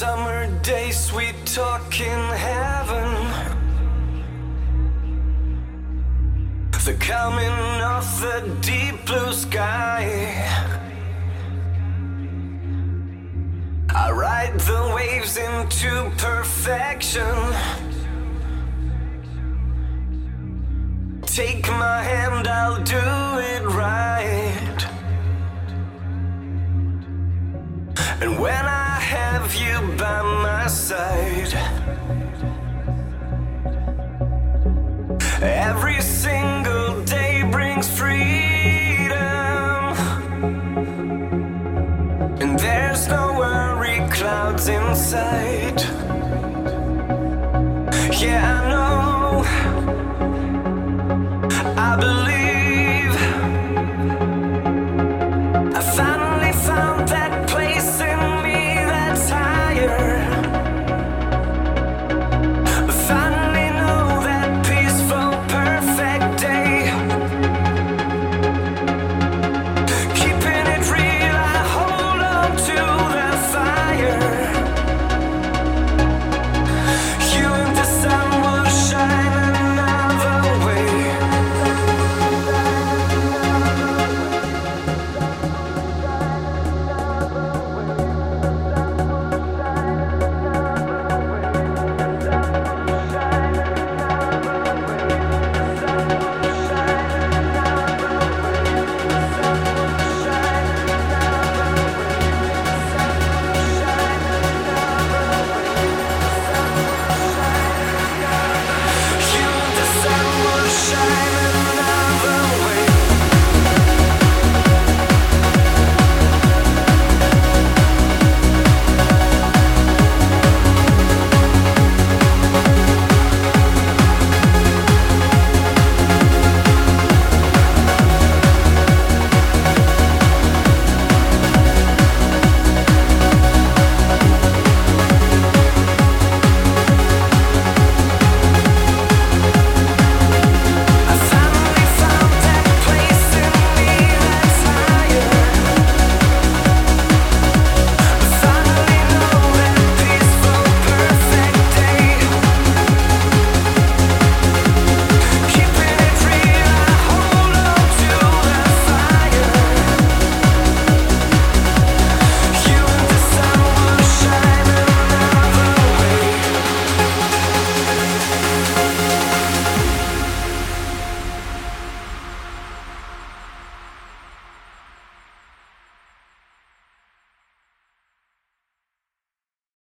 summer day, sweet talk in heaven. The coming of the deep blue sky. I ride the waves into perfection. Take my hand, I'll do it right. And when I have you by my side, every single day brings freedom. And there's no worry clouds in sight. Yeah, I know